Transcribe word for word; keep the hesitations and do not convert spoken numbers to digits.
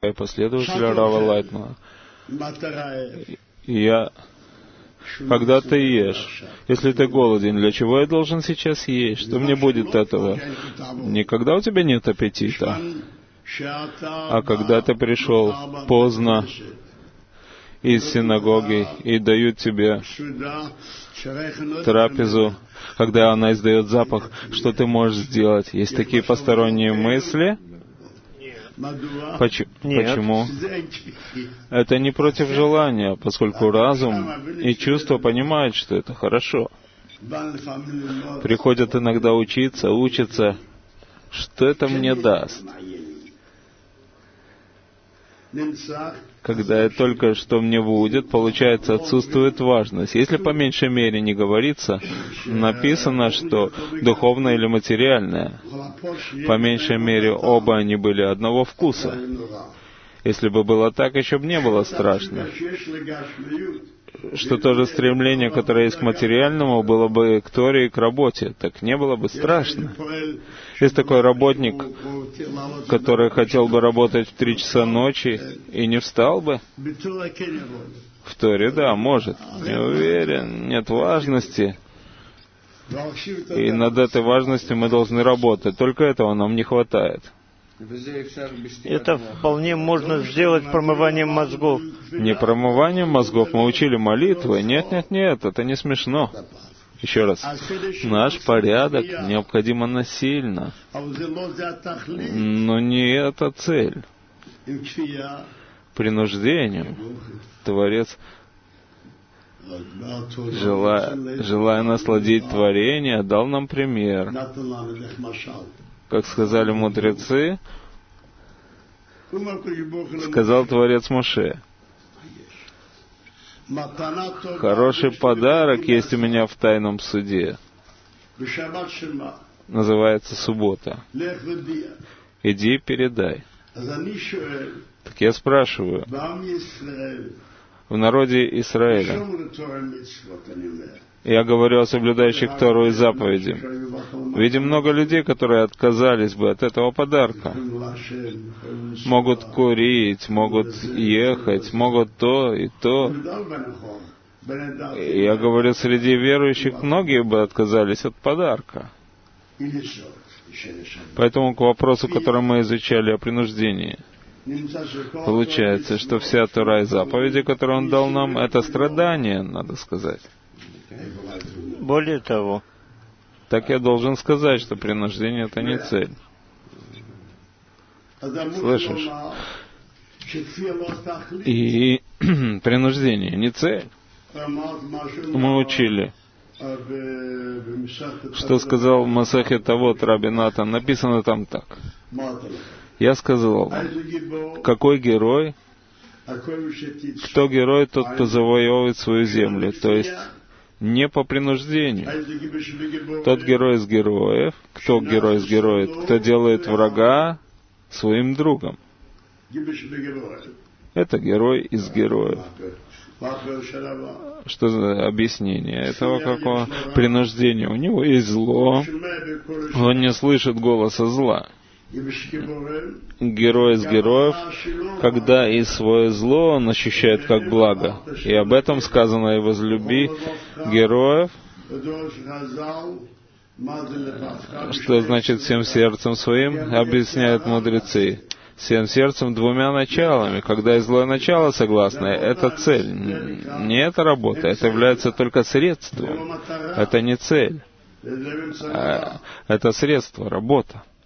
и последователь Рава Лайтмана. И я... Когда ты ешь, если ты голоден, для чего я должен сейчас есть? Что мне будет от этого? Не когда у тебя нет аппетита, а когда ты пришел поздно из синагоги и дают тебе трапезу, когда она издает запах, что ты можешь сделать? Есть такие посторонние мысли? Почему? Почему? Это не против желания, поскольку разум и чувства понимают, что это хорошо. Приходят иногда учиться, учатся, что это мне даст. Когда я только что мне будет, получается, отсутствует важность. Если по меньшей мере не говорится, написано, что духовное или материальное. По меньшей мере, оба они были одного вкуса. Если бы было так, еще бы не было страшно. Что то же стремление, которое есть к материальному, было бы к Торе и к работе, так не было бы страшно. Есть такой работник, который хотел бы работать в три часа ночи и не встал бы. В Торе, да, может. Не уверен, нет важности. И над этой важностью мы должны работать. Только этого нам не хватает. Это вполне можно сделать промыванием мозгов. Не промыванием мозгов, мы учили молитвы. Нет, нет, нет, это не смешно. Еще раз. Наш порядок необходимо насильно. Но не это цель. Принуждением Творец, желая, желая насладить творение, дал нам пример. Как сказали мудрецы, сказал Творец Моше: хороший подарок есть у меня в тайном суде. Называется суббота. Иди и передай. Так я спрашиваю, в народе Израиля, я говорю о соблюдающих Тору и заповеди, видим много людей, которые отказались бы от этого подарка. Могут курить, могут ехать, могут то и то. И я говорю, среди верующих многие бы отказались от подарка. Поэтому к вопросу, который мы изучали о принуждении, получается, что вся Тора и заповеди, которые Он дал нам, это страдание, надо сказать. Более того, так я должен сказать, что принуждение — это не цель. Слышишь? И принуждение не цель. Мы учили, что сказал Масехет Авот Раби Натан, написано там так. Я сказал вам, какой герой? Кто герой, тот, кто завоевывает свою землю. То есть не по принуждению. Тот герой из героев, кто герой из героев, кто делает врага своим другом. Это герой из героев. Что за объяснение этого какого? Принуждения. У него есть зло. Он не слышит голоса зла. Герой из героев, когда и свое зло он ощущает как благо. И об этом сказано: и возлюби героев. Что значит всем сердцем своим, объясняют мудрецы. Всем сердцем двумя началами. Когда и злое начало согласно, это цель. Не это работа, это является только средством. Это не цель. Это средство, работа.